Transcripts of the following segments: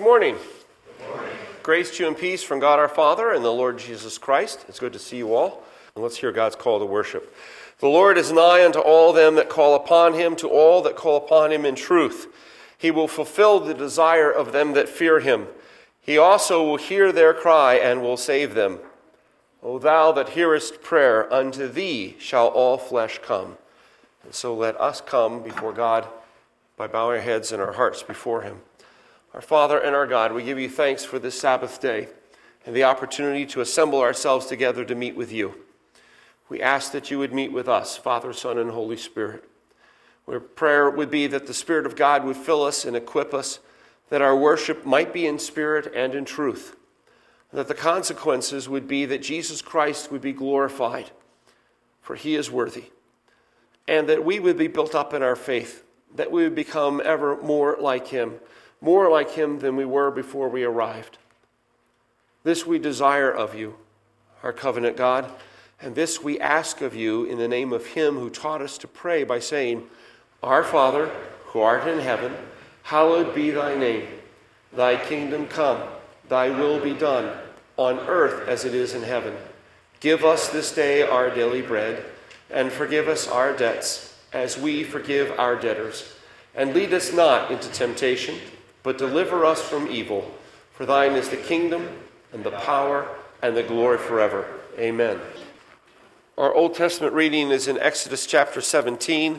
morning. Good morning. Grace to you and peace from God our Father and the Lord Jesus Christ. It's good to see you all. And let's hear God's call to worship. The Lord is nigh unto all them that call upon him, to all that call upon him in truth. He will fulfill the desire of them that fear him. He also will hear their cry and will save them. O thou that hearest prayer, unto thee shall all flesh come. And so let us come before God by bowing our heads and our hearts before him. Our Father and our God, we give you thanks for this Sabbath day and the opportunity to assemble ourselves together to meet with you. We ask that you would meet with us, Father, Son, and Holy Spirit. Our prayer would be that the Spirit of God would fill us and equip us, that our worship might be in spirit and in truth, and that the consequences would be that Jesus Christ would be glorified, for he is worthy, and that we would be built up in our faith, that we would become ever more like him than we were before we arrived. This we desire of you, our covenant God, and this we ask of you in the name of him who taught us to pray by saying, Our Father, who art in heaven, hallowed be thy name. Thy kingdom come, thy will be done, on earth as it is in heaven. Give us this day our daily bread, and forgive us our debts, as we forgive our debtors. And lead us not into temptation, but deliver us from evil. For thine is the kingdom, and the power, and the glory forever. Amen. Our Old Testament reading is in Exodus chapter 17.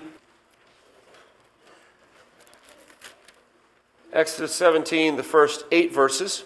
Exodus 17, the first 8 verses.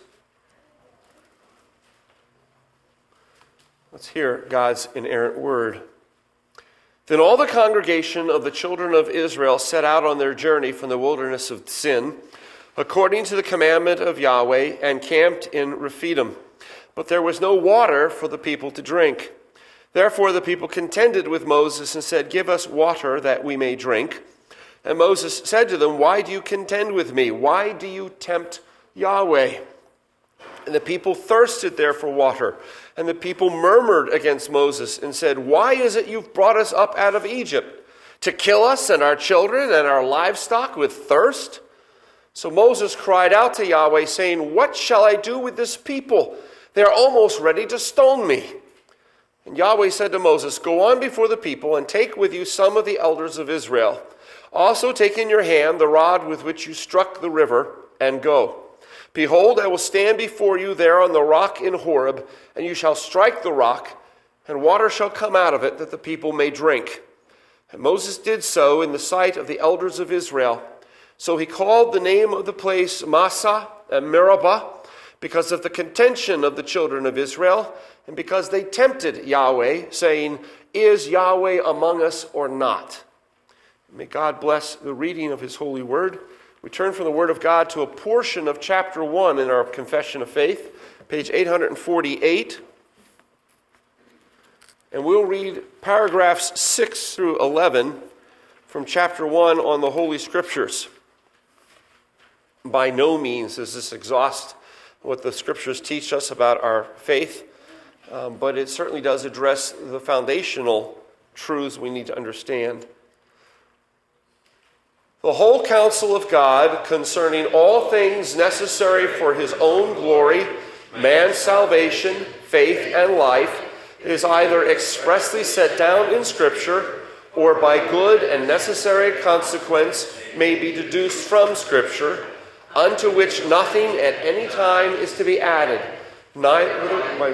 Let's hear God's inerrant word. Then all the congregation of the children of Israel set out on their journey from the wilderness of Sin, according to the commandment of Yahweh, and camped in Rephidim. But there was no water for the people to drink. Therefore the people contended with Moses and said, Give us water that we may drink. And Moses said to them, Why do you contend with me? Why do you tempt Yahweh? And the people thirsted there for water. And the people murmured against Moses and said, Why is it you've brought us up out of Egypt? To kill us and our children and our livestock with thirst? So Moses cried out to Yahweh, saying, What shall I do with this people? They are almost ready to stone me. And Yahweh said to Moses, Go on before the people and take with you some of the elders of Israel. Also take in your hand the rod with which you struck the river, and go. Behold, I will stand before you there on the rock in Horeb, and you shall strike the rock, and water shall come out of it, that the people may drink. And Moses did so in the sight of the elders of Israel. So he called the name of the place Massah and Meribah, because of the contention of the children of Israel, and because they tempted Yahweh, saying, Is Yahweh among us or not? May God bless the reading of his holy word. We turn from the word of God to a portion of chapter 1 in our Confession of Faith, page 848. And we'll read paragraphs 6 through 11 from chapter 1 on the Holy Scriptures. By no means does this exhaust what the Scriptures teach us about our faith, but it certainly does address the foundational truths we need to understand. The whole counsel of God concerning all things necessary for his own glory, man's salvation, faith, and life, is either expressly set down in Scripture, or by good and necessary consequence may be deduced from Scripture, unto which nothing at any time is to be added, neither by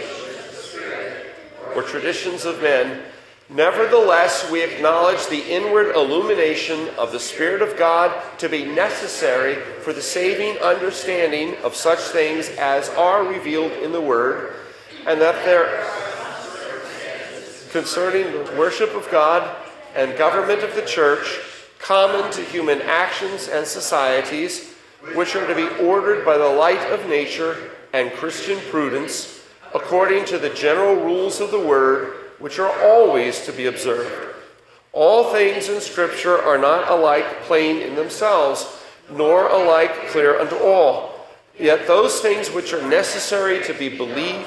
or traditions of men. Nevertheless, we acknowledge the inward illumination of the Spirit of God to be necessary for the saving understanding of such things as are revealed in the Word, and that there, concerning the worship of God and government of the church, common to human actions and societies, which are to be ordered by the light of nature and Christian prudence, according to the general rules of the Word, which are always to be observed. All things in Scripture are not alike plain in themselves, nor alike clear unto all. Yet those things which are necessary to be believed,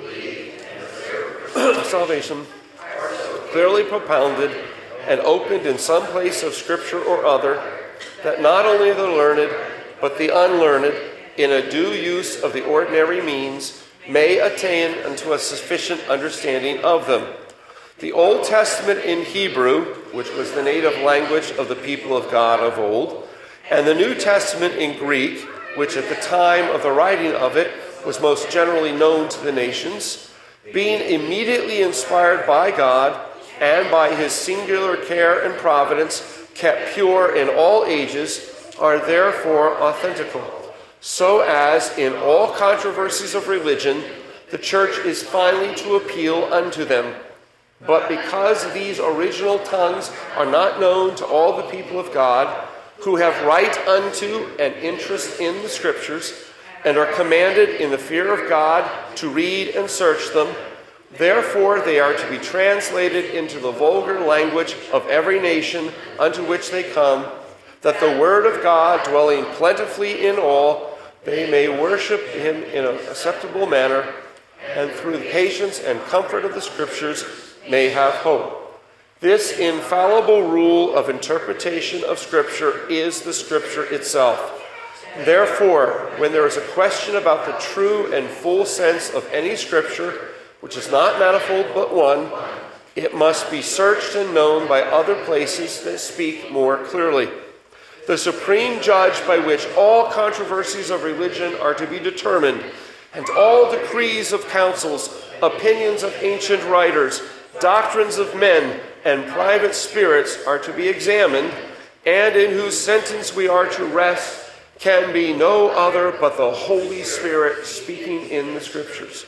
salvation, clearly propounded and opened in some place of Scripture or other, that not only the learned, but the unlearned in a due use of the ordinary means, may attain unto a sufficient understanding of them. The Old Testament in Hebrew, which was the native language of the people of God of old, and the New Testament in Greek, which at the time of the writing of it was most generally known to the nations, being immediately inspired by God and by his singular care and providence, kept pure in all ages, are therefore authentical, so as in all controversies of religion, the church is finally to appeal unto them. But because these original tongues are not known to all the people of God, who have right unto and interest in the Scriptures, and are commanded in the fear of God to read and search them, therefore they are to be translated into the vulgar language of every nation unto which they come, that the word of God dwelling plentifully in all, they may worship him in an acceptable manner, and through the patience and comfort of the Scriptures may have hope. This infallible rule of interpretation of Scripture is the Scripture itself. Therefore, when there is a question about the true and full sense of any Scripture, which is not manifold but one, it must be searched and known by other places that speak more clearly. The supreme judge by which all controversies of religion are to be determined, and all decrees of councils, opinions of ancient writers, doctrines of men, and private spirits are to be examined, and in whose sentence we are to rest, can be no other but the Holy Spirit speaking in the Scriptures.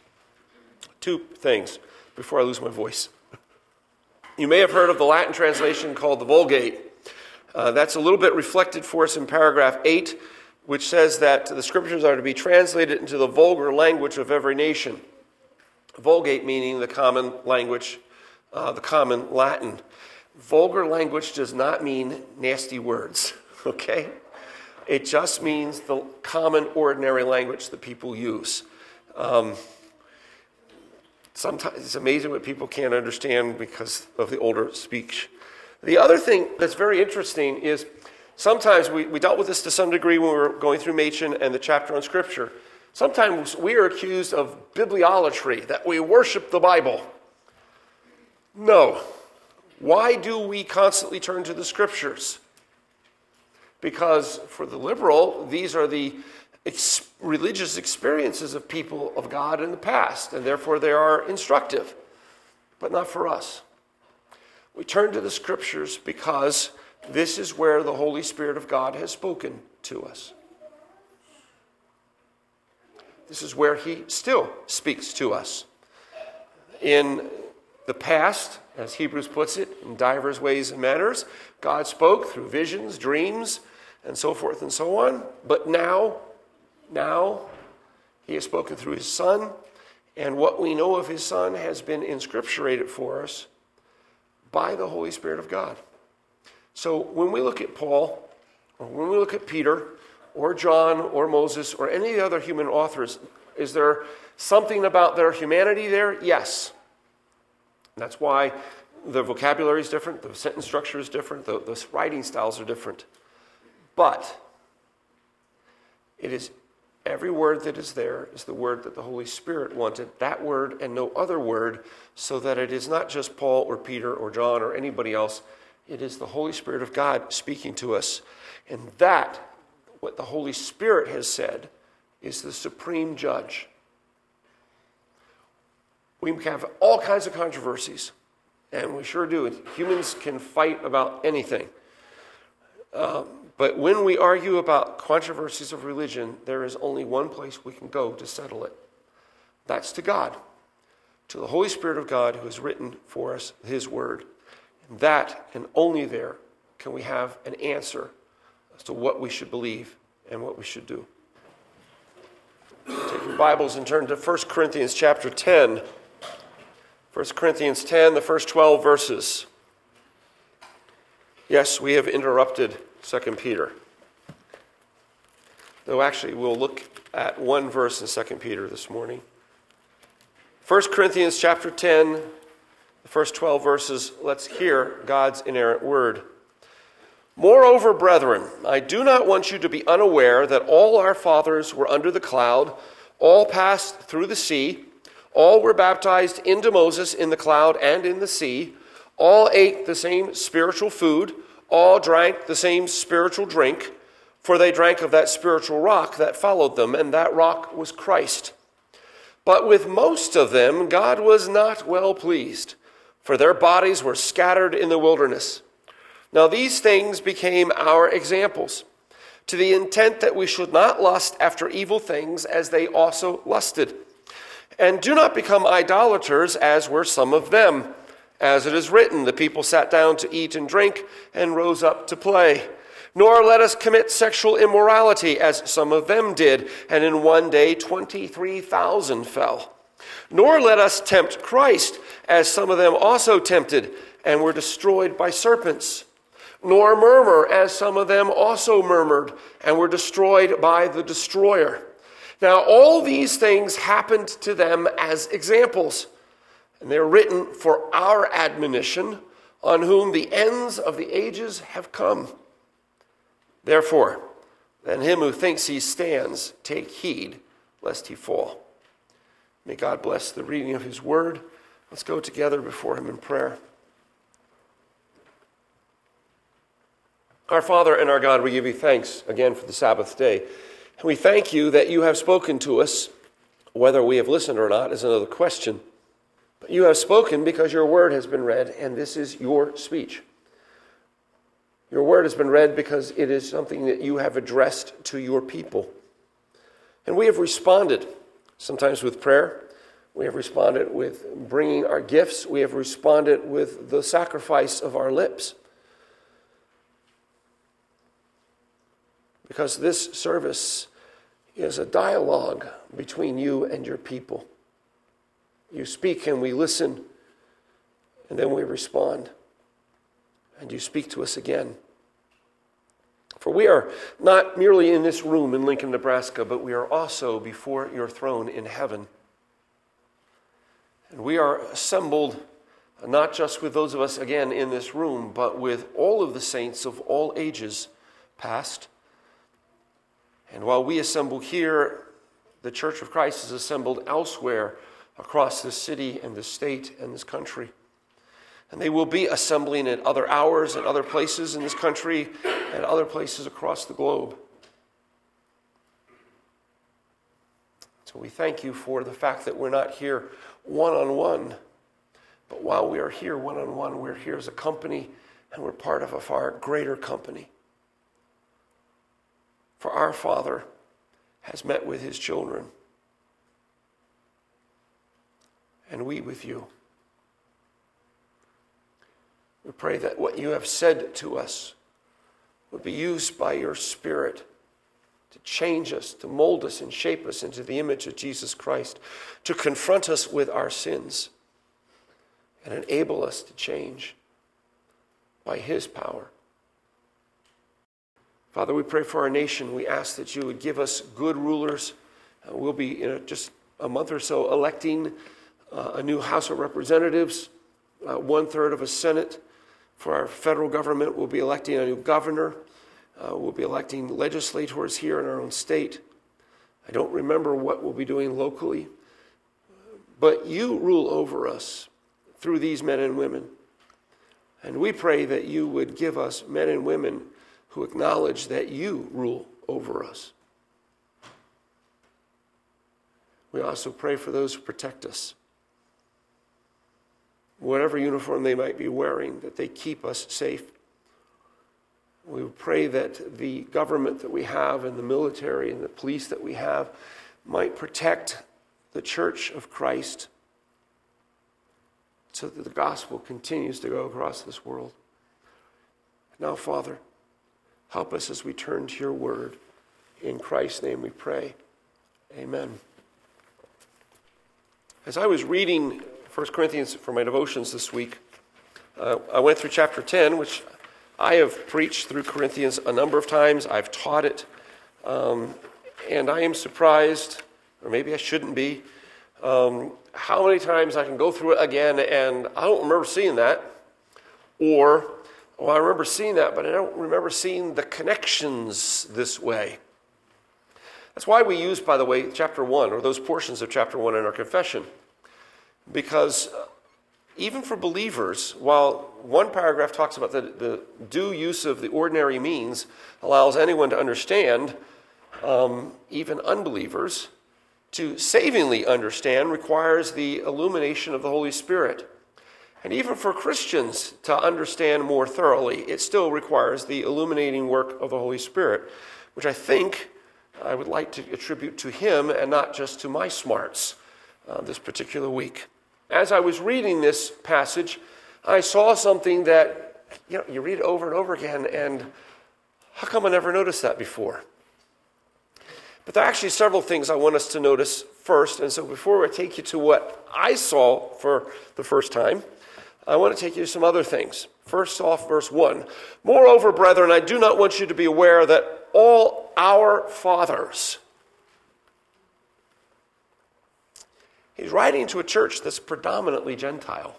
Two things before I lose my voice. You may have heard of the Latin translation called the Vulgate. That's a little bit reflected for us in paragraph 8, which says that the Scriptures are to be translated into the vulgar language of every nation. Vulgate meaning the common language, the common Latin. Vulgar language does not mean nasty words, okay? It just means the common, ordinary language that people use. Sometimes it's amazing what people can't understand because of the older speech. The other thing that's very interesting is sometimes we dealt with this to some degree when we were going through Machen and the chapter on Scripture. Sometimes we are accused of bibliolatry, that we worship the Bible. No. Why do we constantly turn to the Scriptures? Because for the liberal, these are the religious experiences of people of God in the past, and therefore they are instructive, but not for us. We turn to the Scriptures because this is where the Holy Spirit of God has spoken to us. This is where he still speaks to us. In the past, as Hebrews puts it, in divers ways and manners, God spoke through visions, dreams, and so forth and so on. But now, he has spoken through his Son, and what we know of his Son has been inscripturated for us by the Holy Spirit of God. So when we look at Paul, or when we look at Peter, or John, or Moses, or any of the other human authors, is there something about their humanity there? Yes. That's why the vocabulary is different, the sentence structure is different, the writing styles are different. But it is every word that is there is the word that the Holy Spirit wanted, that word and no other word, so that it is not just Paul or Peter or John or anybody else. It is the Holy Spirit of God speaking to us. And that, what the Holy Spirit has said, is the supreme judge. We have all kinds of controversies, and we sure do. Humans can fight about anything. But when we argue about controversies of religion, there is only one place we can go to settle it. That's to God, to the Holy Spirit of God who has written for us his word. And that, and only there, can we have an answer as to what we should believe and what we should do. Take your Bibles and turn to 1 Corinthians chapter 10. 1 Corinthians 10, the first 12 verses. Yes, we have interrupted 2 Peter. Though actually we'll look at one verse in 2 Peter this morning. 1 Corinthians chapter 10, the first 12 verses, let's hear God's inerrant word. Moreover, brethren, I do not want you to be unaware that all our fathers were under the cloud, all passed through the sea, all were baptized into Moses in the cloud and in the sea, all ate the same spiritual food, all drank the same spiritual drink, for they drank of that spiritual rock that followed them, and that rock was Christ. But with most of them God was not well pleased, for their bodies were scattered in the wilderness. Now these things became our examples, to the intent that we should not lust after evil things as they also lusted. And do not become idolaters as were some of them. As it is written, the people sat down to eat and drink and rose up to play. Nor let us commit sexual immorality as some of them did, and in one day 23,000 fell. Nor let us tempt Christ as some of them also tempted and were destroyed by serpents. Nor murmur as some of them also murmured and were destroyed by the destroyer. Now all these things happened to them as examples, and they are written for our admonition, on whom the ends of the ages have come. Therefore, let him who thinks he stands take heed lest he fall. May God bless the reading of his word. Let's go together before him in prayer. Our Father and our God, we give you thanks again for the Sabbath day. And we thank you that you have spoken to us. Whether we have listened or not is another question. But you have spoken because your word has been read, and this is your speech. Your word has been read because it is something that you have addressed to your people. And we have responded, sometimes with prayer. We have responded with bringing our gifts. We have responded with the sacrifice of our lips. Because this service is a dialogue between you and your people. You speak and we listen, and then we respond. And you speak to us again. For we are not merely in this room in Lincoln, Nebraska, but we are also before your throne in heaven. And we are assembled not just with those of us again in this room, but with all of the saints of all ages past. And while we assemble here, the Church of Christ is assembled elsewhere across this city and this state and this country. And they will be assembling at other hours and other places in this country and other places across the globe. So we thank you for the fact that we're not here one-on-one, but while we are here one-on-one, we're here as a company, and we're part of a far greater company. For our Father has met with his children, and we with you. We pray that what you have said to us would be used by your Spirit to change us, to mold us and shape us into the image of Jesus Christ, to confront us with our sins and enable us to change by his power. Father, we pray for our nation. We ask that you would give us good rulers. We'll be in just a month or so electing a new House of Representatives, 1/3 of a Senate. For our federal government, we'll be electing a new governor. We'll be electing legislators here in our own state. I don't remember what we'll be doing locally, but you rule over us through these men and women. And we pray that you would give us men and women who acknowledge that you rule over us. We also pray for those who protect us. Whatever uniform they might be wearing, that they keep us safe. We pray that the government that we have and the military and the police that we have might protect the Church of Christ so that the gospel continues to go across this world. Now, Father, help us as we turn to your word. In Christ's name we pray. Amen. As I was reading 1 Corinthians for my devotions this week, I went through chapter 10, which I have preached through Corinthians a number of times. I've taught it. And I am surprised, or maybe I shouldn't be, how many times I can go through it again and I don't remember seeing that. Or Well, I remember seeing that, but I don't remember seeing the connections this way. That's why we use, by the way, chapter 1, or those portions of chapter 1 in our confession. Because even for believers, while one paragraph talks about the due use of the ordinary means allows anyone to understand, even unbelievers, to savingly understand requires the illumination of the Holy Spirit. And even for Christians to understand more thoroughly, it still requires the illuminating work of the Holy Spirit, which I think I would like to attribute to him and not just to my smarts this particular week. As I was reading this passage, I saw something that, you read it over and over again, and how come I never noticed that before? But there are actually several things I want us to notice first, and so before I take you to what I saw for the first time, I want to take you to some other things. First off, verse 1. Moreover, brethren, I do not want you to be aware that all our fathers. He's writing to a church that's predominantly Gentile.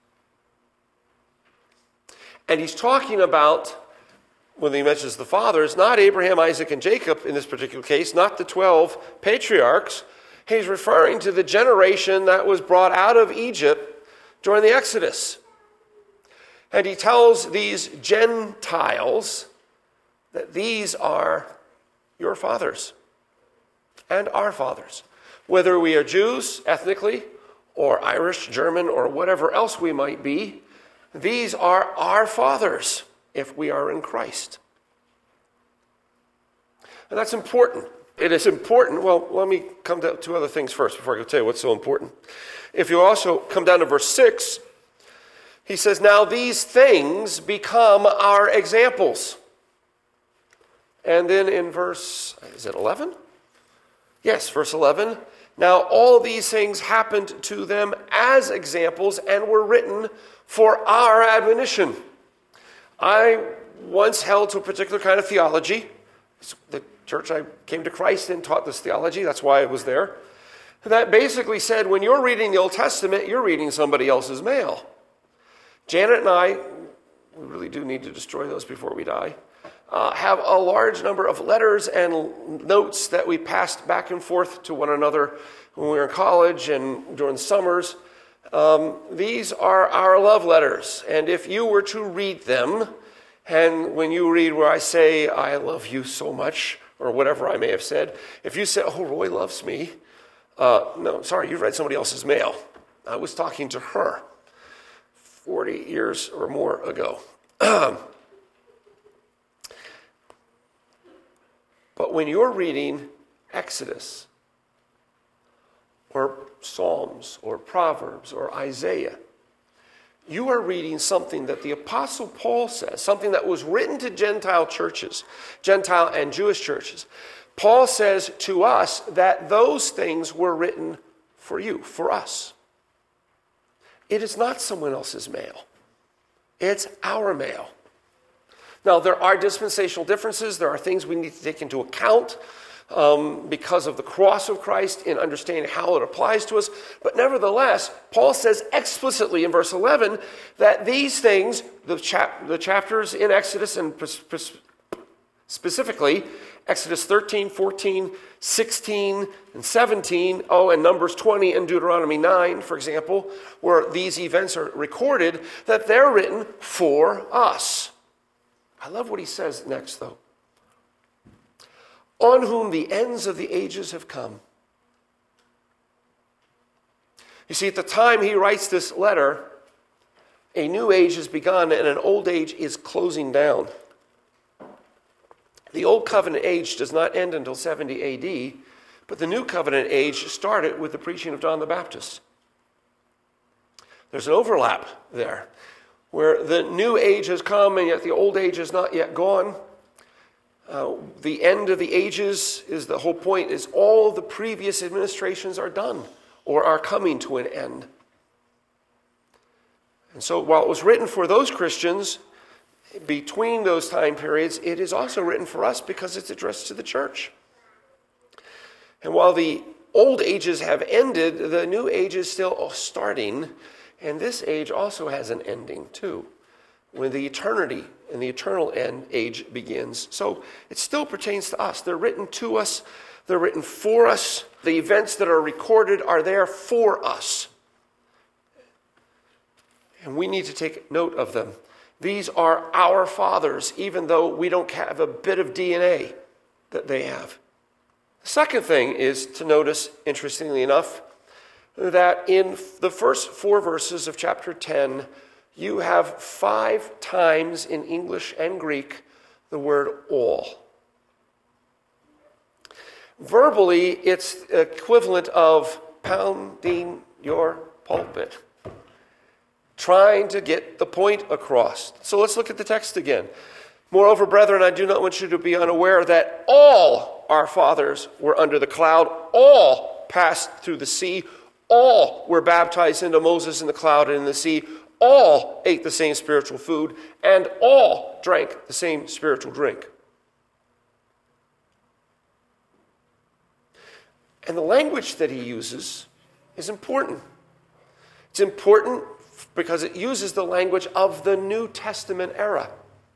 And he's talking about, when he mentions the fathers, not Abraham, Isaac, and Jacob in this particular case, not the 12 patriarchs. He's referring to the generation that was brought out of Egypt during the Exodus. And he tells these Gentiles that these are your fathers and our fathers. Whether we are Jews ethnically or Irish, German, or whatever else we might be, these are our fathers if we are in Christ. And that's important. It is important. Well, let me come to two other things first before I go tell you what's so important. If you also come down to verse 6, he says, now these things become our examples. And then in verse, is it 11? Yes, verse 11. Now all these things happened to them as examples and were written for our admonition. I once held to a particular kind of theology. The church I came to Christ in taught this theology. That's why I was there. That basically said, when you're reading the Old Testament, you're reading somebody else's mail. Janet and I, we really do need to destroy those before we die, have a large number of letters and notes that we passed back and forth to one another when we were in college and during the summers. These are our love letters. And if you were to read them, and when you read where I say, I love you so much, or whatever I may have said, if you say, oh, Roy loves me, no, sorry, you read somebody else's mail. I was talking to her 40 years or more ago. But when you're reading Exodus, or Psalms, or Proverbs, or Isaiah, you are reading something that the Apostle Paul says, something that was written to Gentile churches, Gentile and Jewish churches. Paul says to us that those things were written for you, for us. It is not someone else's mail. It's our mail. Now, there are dispensational differences. There are things we need to take into account because of the cross of Christ in understanding how it applies to us. But nevertheless, Paul says explicitly in verse 11 that these things, the chapters in Exodus, and specifically Exodus 13, 14, 16, and 17, and Numbers 20 and Deuteronomy 9, for example, where these events are recorded, that they're written for us. I love what he says next, though. On whom the ends of the ages have come. You see, at the time he writes this letter, a new age has begun and an old age is closing down. The old covenant age does not end until 70 AD, but the new covenant age started with the preaching of John the Baptist. There's an overlap there, where the new age has come and yet the old age is not yet gone. The end of the ages is the whole point, is all the previous administrations are done or are coming to an end. And so while it was written for those Christians, between those time periods, it is also written for us because it's addressed to the church. And while the old ages have ended, the new age is still starting, and this age also has an ending too. when the eternity and the eternal age begins. So it still pertains to us. They're written to us. They're written for us. The events that are recorded are there for us. And we need to take note of them. These are our fathers, even though we don't have a bit of DNA that they have. The second thing is to notice, interestingly enough, that in the first 4 verses of chapter 10, you have 5 times in English and Greek the word all. Verbally, it's equivalent of pounding your pulpit, trying to get the point across. So let's look at the text again. Moreover, brethren, I do not want you to be unaware that all our fathers were under the cloud, all passed through the sea, all were baptized into Moses in the cloud and in the sea, all ate the same spiritual food, and all drank the same spiritual drink. And the language that he uses is important. It's important because it uses the language of the New Testament era.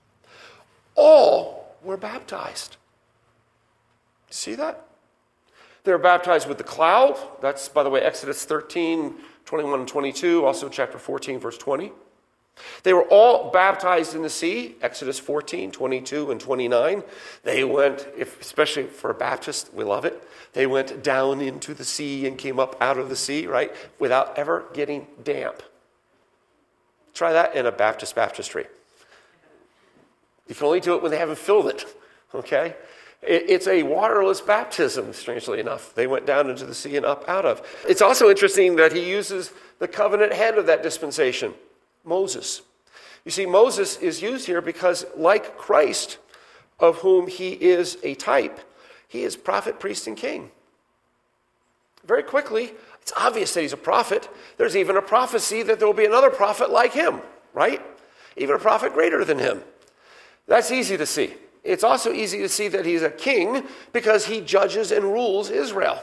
All were baptized. See that? They were baptized with the cloud. That's, by the way, Exodus 13, 21 and 22, also chapter 14, verse 20. They were all baptized in the sea, Exodus 14, 22 and 29. They went, especially for a Baptist, we love it, they went down into the sea and came up out of the sea, right, without ever getting damp. Try that in a baptistry. You can only do it when they haven't filled it, okay? It's a waterless baptism, strangely enough. They went down into the sea and up out of. It's also interesting that he uses the covenant head of that dispensation, Moses. You see, Moses is used here because, like Christ, of whom he is a type, he is prophet, priest, and king. Very quickly, it's obvious that he's a prophet. There's even a prophecy that there will be another prophet like him, right? Even a prophet greater than him. That's easy to see. It's also easy to see that he's a king because he judges and rules Israel.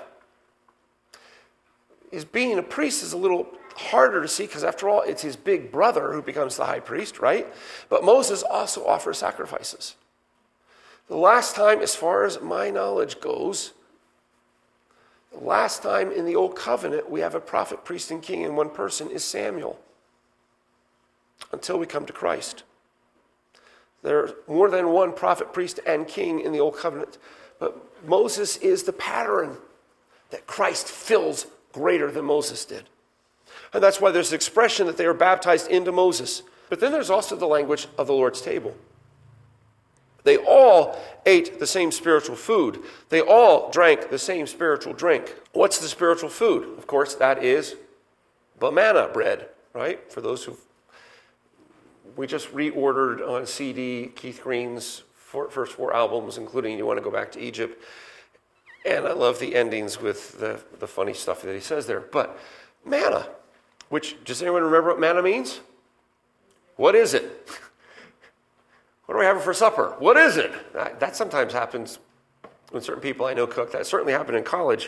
His being a priest is a little harder to see because, after all, it's his big brother who becomes the high priest, right? But Moses also offers sacrifices. The last time, as far as my knowledge goes, the last time in the Old Covenant we have a prophet, priest, and king in one person is Samuel, until we come to Christ. There are more than one prophet, priest, and king in the Old Covenant, but Moses is the pattern that Christ fills greater than Moses did. And that's why there's the expression that they were baptized into Moses. But then there's also the language of the Lord's table. They all ate the same spiritual food. They all drank the same spiritual drink. What's the spiritual food? Of course, that is the manna bread, right? For those who we just reordered on CD Keith Green's first 4 albums, including You Want to Go Back to Egypt. And I love the endings with the funny stuff that he says there. But manna, which, does anyone remember what manna means? What is it? What are we having for supper? What is it? That sometimes happens when certain people I know cook. That certainly happened in college.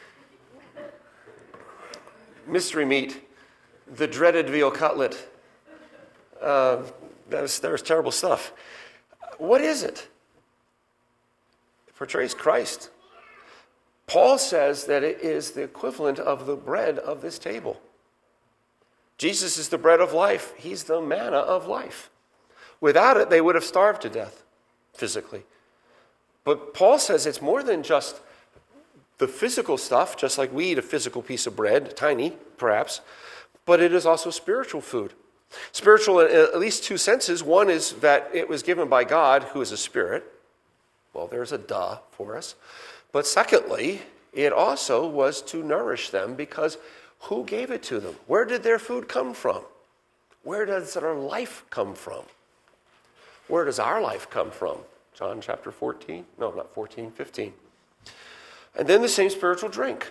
Mystery meat, the dreaded veal cutlet. That was terrible stuff. What is it? It portrays Christ. Paul says that it is the equivalent of the bread of this table. Jesus is the bread of life. He's the manna of life. Without it, they would have starved to death physically. But Paul says it's more than just the physical stuff, just like we eat a physical piece of bread, tiny perhaps, but it is also spiritual food. Spiritual in at least 2 senses. One is that it was given by God, who is a spirit. Well, there's a duh for us. But secondly, it also was to nourish them, because who gave it to them? Where did their food come from? Where does their life come from? Where does our life come from? John chapter 14? No, not 14, 15. And then the same spiritual drink.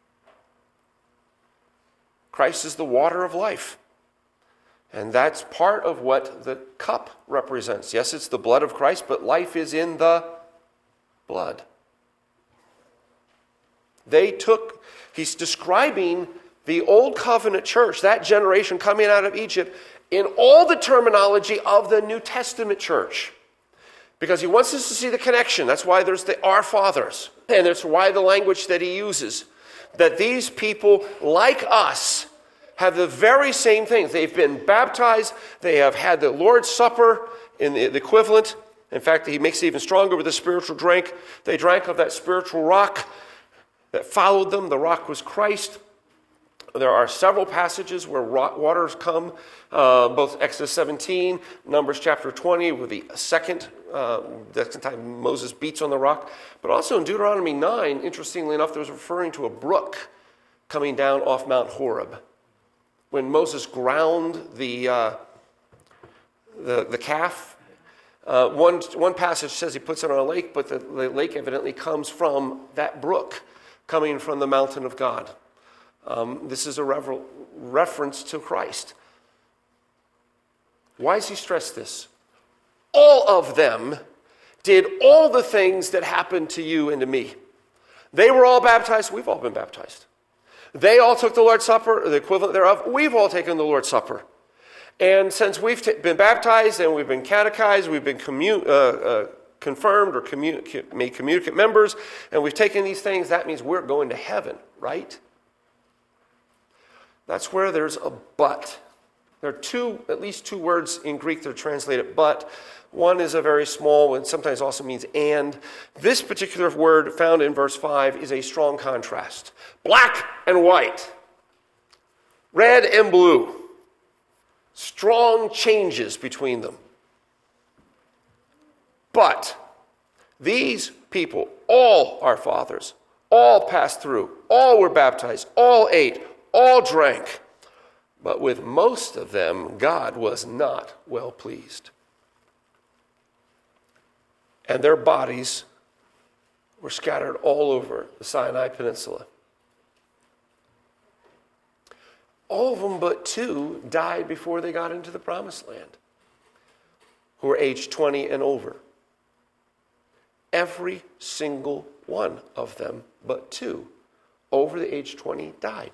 Christ is the water of life. And that's part of what the cup represents. Yes, it's the blood of Christ, but life is in the blood. He's describing the old covenant church, that generation coming out of Egypt, in all the terminology of the New Testament church. Because he wants us to see the connection. That's why there's the Our Fathers. And that's why the language that he uses. That these people, like us, have the very same things. They've been baptized. They have had the Lord's Supper in the equivalent. In fact, he makes it even stronger with the spiritual drink. They drank of that spiritual rock that followed them. The rock was Christ. There are several passages where waters come, both Exodus 17, Numbers chapter 20, with the second time Moses beats on the rock. But also in Deuteronomy 9, interestingly enough, there's referring to a brook coming down off Mount Horeb. When Moses ground the calf, one passage says he puts it on a lake, but the lake evidently comes from that brook coming from the mountain of God. This is a reference to Christ. Why does he stress this? All of them did all the things that happened to you and to me. They were all baptized. We've all been baptized. They all took the Lord's Supper, or the equivalent thereof. We've all taken the Lord's Supper. And since we've been baptized and we've been catechized, we've been confirmed or made communicant members, and we've taken these things, that means we're going to heaven, right? That's where there's a but. There are at least two words in Greek that are translated but. One is a very small and sometimes also means and. This particular word found in verse 5 is a strong contrast. Black and white. Red and blue. Strong changes between them. But these people, all our fathers, all passed through, all were baptized, all ate, all drank. But with most of them, God was not well pleased. And their bodies were scattered all over the Sinai Peninsula. All of them but two died before they got into the Promised Land, who were aged 20 and over. Every single one of them but two, over the age 20, died.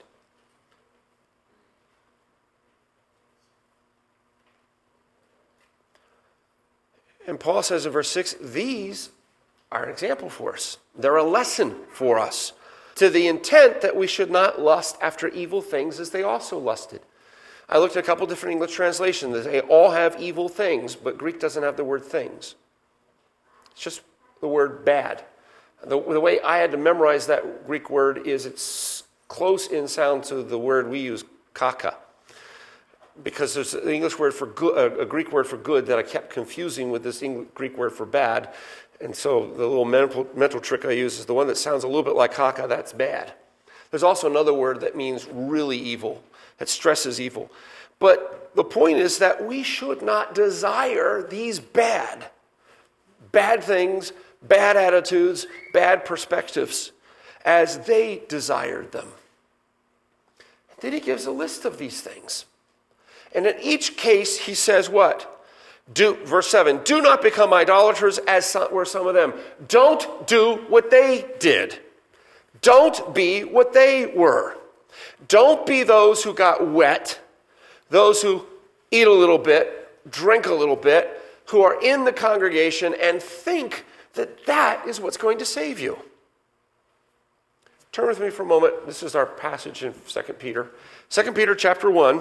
And Paul says in verse 6, these are an example for us. They're a lesson for us, to the intent that we should not lust after evil things as they also lusted. I looked at a couple different English translations. They all have evil things, but Greek doesn't have the word things. It's just the word bad. The way I had to memorize that Greek word is it's close in sound to the word we use, kaka. Because there's an English word for good, a Greek word for good that I kept confusing with this Greek word for bad. And so the little mental trick I use is the one that sounds a little bit like kaka, that's bad. There's also another word that means really evil, that stresses evil. But the point is that we should not desire these bad things, bad attitudes, bad perspectives, as they desired them. And then he gives a list of these things. And in each case, he says what? Verse 7, do not become idolaters as were some of them. Don't do what they did. Don't be what they were. Don't be those who got wet, those who eat a little bit, drink a little bit, who are in the congregation and think that that is what's going to save you. Turn with me for a moment. This is our passage in 2 Peter. 2 Peter chapter 1.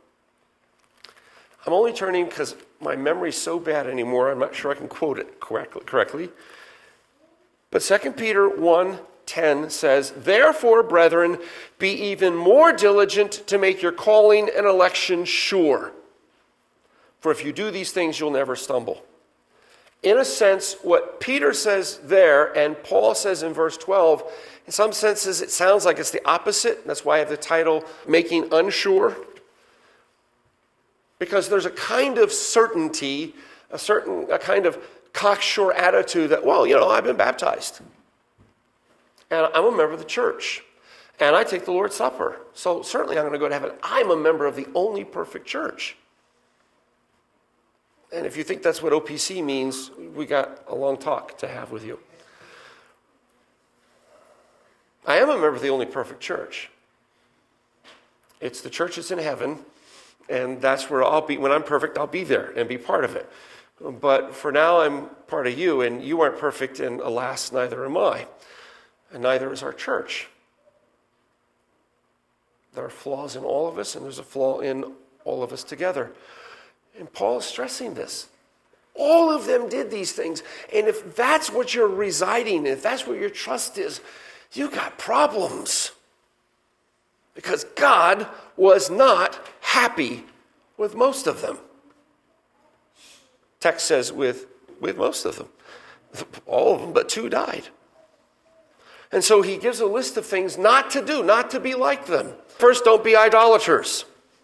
I'm only turning because my memory's so bad anymore, I'm not sure I can quote it correctly. But 2 Peter 1:10 says, therefore, brethren, be even more diligent to make your calling and election sure. For if you do these things, you'll never stumble. In a sense, what Peter says there and Paul says in verse 12, in some senses it sounds like it's the opposite. That's why I have the title, Making Unsure. Because there's a kind of certainty, a kind of cocksure attitude that, well, I've been baptized. And I'm a member of the church. And I take the Lord's Supper. So certainly I'm going to go to heaven. I'm a member of the only perfect church. And if you think that's what OPC means, we got a long talk to have with you. I am a member of the only perfect church. It's the church that's in heaven. And that's where I'll be. When I'm perfect, I'll be there and be part of it. But for now, I'm part of you, and you aren't perfect, and alas, neither am I. And neither is our church. There are flaws in all of us, and there's a flaw in all of us together. And Paul is stressing this. All of them did these things. And if that's what you're residing in, if that's where your trust is, you got problems. Because God was not happy with most of them. Text says with most of them. All of them, but 2 died. And so he gives a list of things not to do, not to be like them. First, don't be idolaters.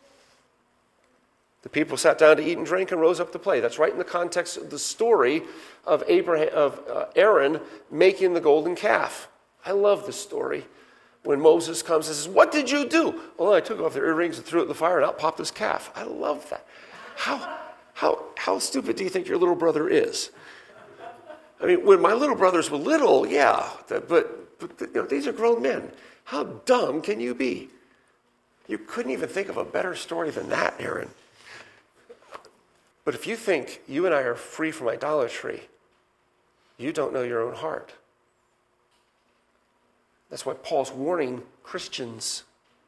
The people sat down to eat and drink and rose up to play. That's right in the context of the story of Aaron making the golden calf. I love the story. When Moses comes and says, "What did you do?" "Well, I took off their earrings and threw it in the fire and out popped this calf." I love that. How stupid do you think your little brother is? I mean, when my little brothers were little, yeah, but these are grown men. How dumb can you be? You couldn't even think of a better story than that, Aaron. But if you think you and I are free from idolatry, you don't know your own heart. That's why Paul's warning Christians.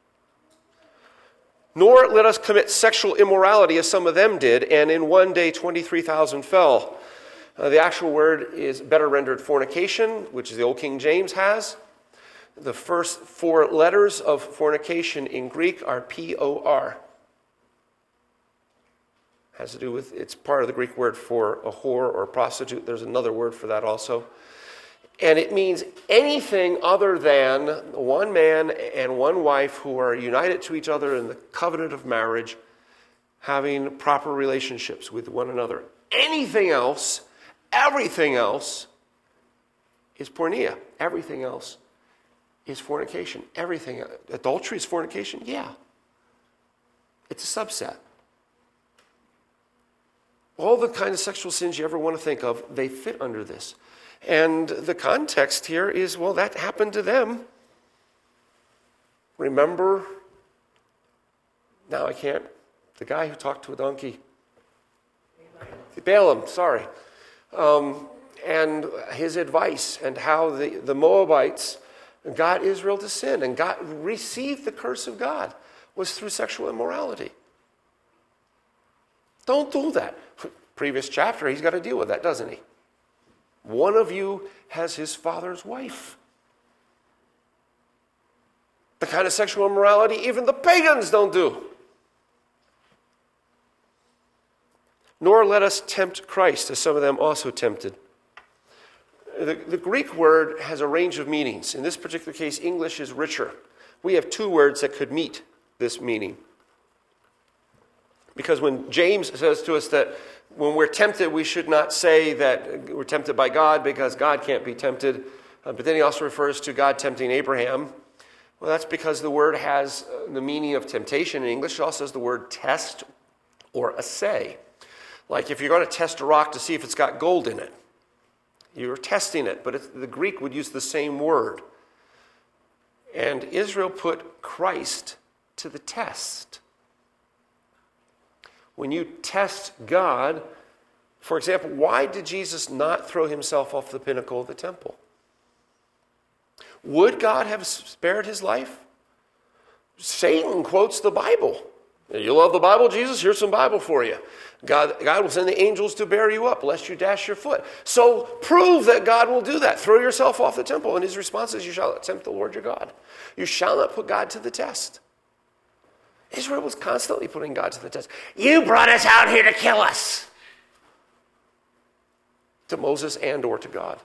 Nor let us commit sexual immorality as some of them did, and in one day 23,000 fell. The actual word is better rendered fornication, which is the Old King James has. The first 4 letters of fornication in Greek are P-O-R. Has to do with, it's part of the Greek word for a whore or a prostitute. There's another word for that also. And it means anything other than one man and one wife who are united to each other in the covenant of marriage, having proper relationships with one another. Anything else, everything else is porneia. Everything else is fornication. Everything. Adultery is fornication? Yeah. It's a subset. All the kind of sexual sins you ever want to think of, they fit under this. And the context here is, well, that happened to them. Remember, now I can't, the guy who talked to a donkey. Balaam, sorry. And his advice and how the Moabites got Israel to sin and received the curse of God was through sexual immorality. Don't do that. Previous chapter, he's got to deal with that, doesn't he? One of you has his father's wife. The kind of sexual immorality even the pagans don't do. Nor let us tempt Christ, as some of them also tempted. The Greek word has a range of meanings. In this particular case, English is richer. We have 2 words that could meet this meaning. Because when James says to us that when we're tempted, we should not say that we're tempted by God because God can't be tempted. But then he also refers to God tempting Abraham. Well, that's because the word has the meaning of temptation in English. It also has the word test or assay. Like if you're going to test a rock to see if it's got gold in it, you're testing it, but the Greek would use the same word. And Israel put Christ to the test. When you test God, for example, why did Jesus not throw himself off the pinnacle of the temple? Would God have spared his life? Satan quotes the Bible. You love the Bible, Jesus? Here's some Bible for you. God will send the angels to bear you up, lest you dash your foot. So prove that God will do that. Throw yourself off the temple. And his response is, you shall not tempt the Lord your God. You shall not put God to the test. Israel was constantly putting God to the test. You brought us out here to kill us. To Moses and or to God.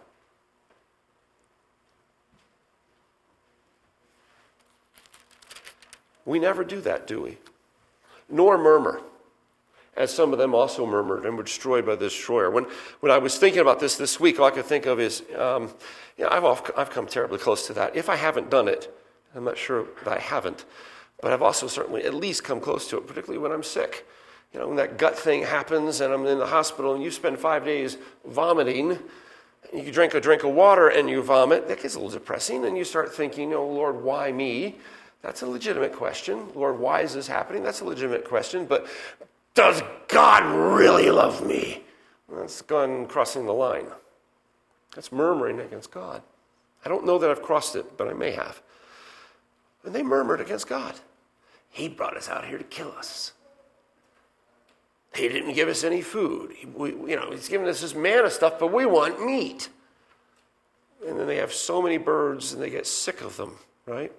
We never do that, do we? Nor murmur, as some of them also murmured and were destroyed by the destroyer. When I was thinking about this week, all I could think of is, I've come terribly close to that. If I haven't done it, I'm not sure that I haven't, but I've also certainly at least come close to it, particularly when I'm sick. You know, when that gut thing happens and I'm in the hospital and you spend 5 days vomiting, and you drink a drink of water and you vomit, that gets a little depressing, and you start thinking, oh Lord, why me? That's a legitimate question. Lord, why is this happening? That's a legitimate question. But does God really love me? That's gone crossing the line. That's murmuring against God. I don't know that I've crossed it, but I may have. And they murmured against God. He brought us out here to kill us. He didn't give us any food. He's given us this manna stuff, but we want meat. And then they have so many birds and they get sick of them, right?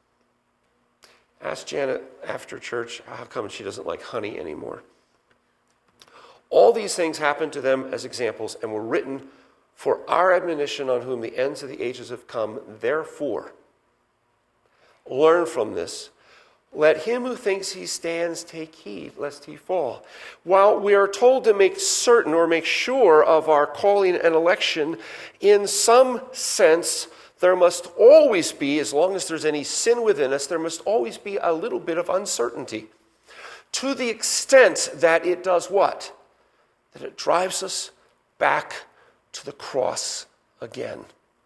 Ask Janet after church how come she doesn't like honey anymore. All these things happened to them as examples and were written for our admonition, on whom the ends of the ages have come. Therefore, learn from this. Let him who thinks he stands take heed, lest he fall. While we are told to make certain or make sure of our calling and election, in some sense, there must always be, as long as there's any sin within us, there must always be a little bit of uncertainty. To the extent that it does what? That it drives us back to the cross again.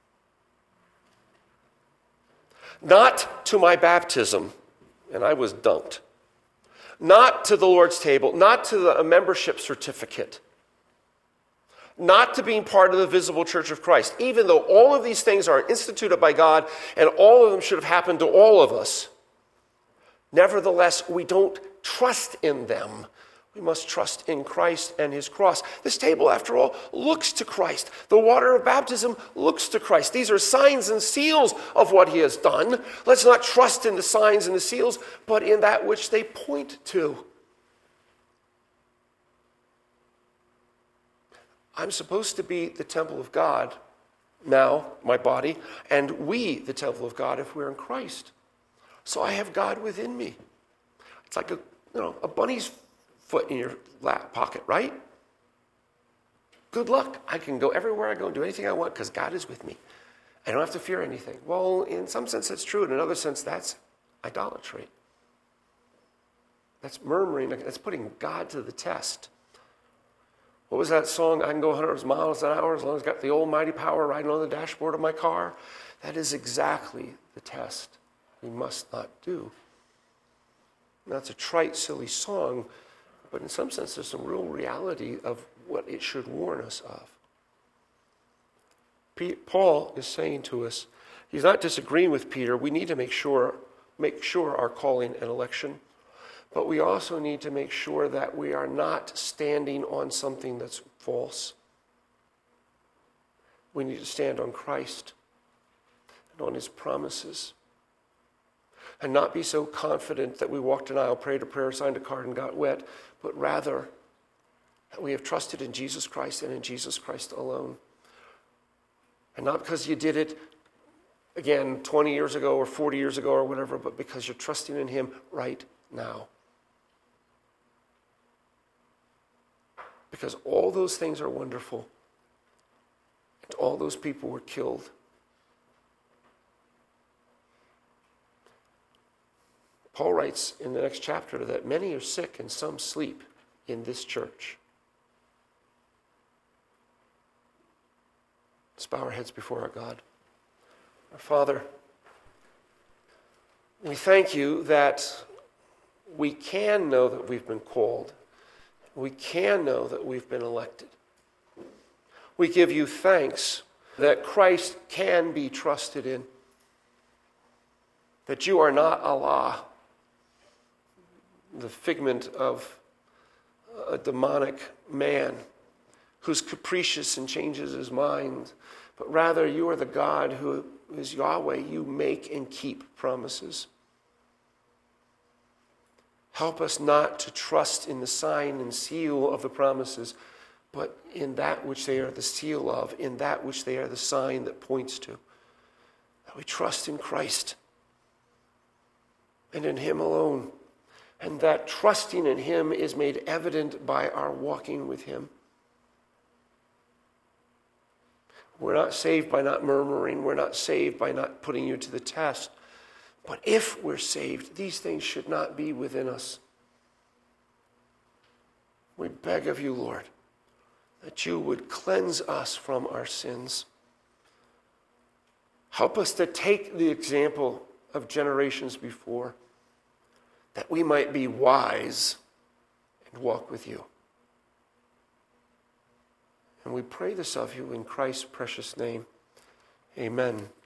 Not to my baptism, and I was dunked. Not to the Lord's table, not to a membership certificate. Not to being part of the visible church of Christ. Even though all of these things are instituted by God and all of them should have happened to all of us, nevertheless, we don't trust in them. We must trust in Christ and his cross. This table, after all, looks to Christ. The water of baptism looks to Christ. These are signs and seals of what he has done. Let's not trust in the signs and the seals, but in that which they point to. I'm supposed to be the temple of God now, my body, and we, the temple of God, if we're in Christ. So I have God within me. It's like a bunny's foot in your lap pocket, right? Good luck. I can go everywhere I go and do anything I want because God is with me. I don't have to fear anything. Well, in some sense that's true. In another sense, that's idolatry. That's murmuring. That's putting God to the test. What was that song? I can go 100 miles an hour as long as I've got the almighty power riding on the dashboard of my car. That is exactly the test we must not do. And that's a trite, silly song, but in some sense there's some real reality of what it should warn us of. Paul is saying to us, he's not disagreeing with Peter. We need to make sure our calling and election. But we also need to make sure that we are not standing on something that's false. We need to stand on Christ and on his promises. And not be so confident that we walked an aisle, prayed a prayer, signed a card, and got wet, but rather that we have trusted in Jesus Christ and in Jesus Christ alone. And not because you did it, again, 20 years ago or 40 years ago or whatever, but because you're trusting in him right now. Because all those things are wonderful. And all those people were killed. Paul writes in the next chapter that many are sick and some sleep in this church. Let's bow our heads before our God. Our Father, we thank you that we can know that we've been called. We can know that we've been elected. We give you thanks that Christ can be trusted in, that you are not Allah, the figment of a demonic man who's capricious and changes his mind, but rather you are the God who is Yahweh. You make and keep promises. Help us not to trust in the sign and seal of the promises, but in that which they are the seal of, in that which they are the sign that points to. That we trust in Christ and in him alone, and that trusting in him is made evident by our walking with him. We're not saved by not murmuring. We're not saved by not putting you to the test. But if we're saved, these things should not be within us. We beg of you, Lord, that you would cleanse us from our sins. Help us to take the example of generations before, that we might be wise and walk with you. And we pray this of you in Christ's precious name. Amen.